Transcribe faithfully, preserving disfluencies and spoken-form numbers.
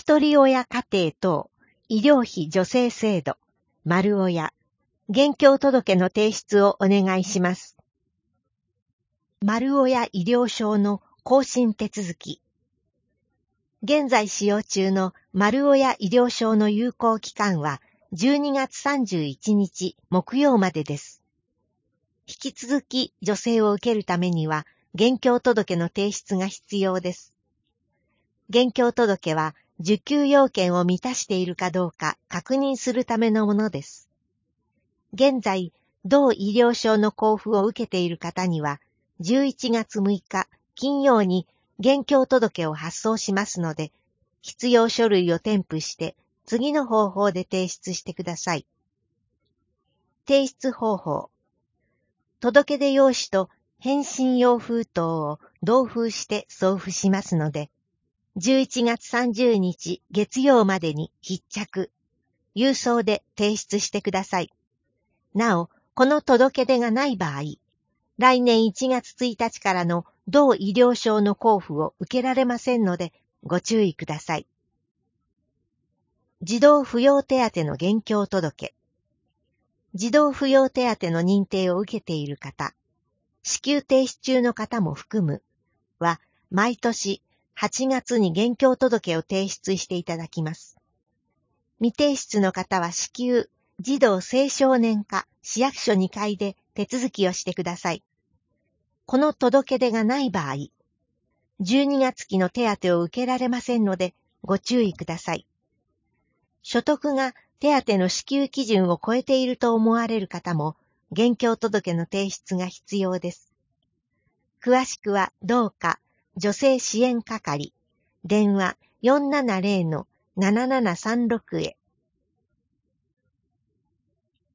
一人親家庭等医療費助成制度、丸親、現況届の提出をお願いします。丸親医療証の更新手続き。現在使用中の丸親医療証の有効期間はじゅうにがつさんじゅういちにち木曜までです。引き続き助成を受けるためには、現況届の提出が必要です。現況届は受給要件を満たしているかどうか確認するためのものです。現在、同医療証の交付を受けている方には、じゅういちがつむいか金曜に現況届を発送しますので、必要書類を添付して次の方法で提出してください。提出方法。届出用紙と返信用封筒を同封して送付しますので、じゅういちがつさんじゅうにち月曜までに必着、郵送で提出してください。なお、この届出がない場合、来年いちがつついたちからの同医療証の交付を受けられませんので、ご注意ください。児童扶養手当の現況届。児童扶養手当の認定を受けている方、支給停止中の方も含むは、毎年はちがつに現況届を提出していただきます。未提出の方は至急、児童青少年課市役所にかいで手続きをしてください。この届出がない場合、じゅうにがつきの手当を受けられませんので、ご注意ください。所得が手当の支給基準を超えていると思われる方も、現況届の提出が必要です。詳しくはどうか、助成支援係、電話 よんななぜろのななななさんろく へ。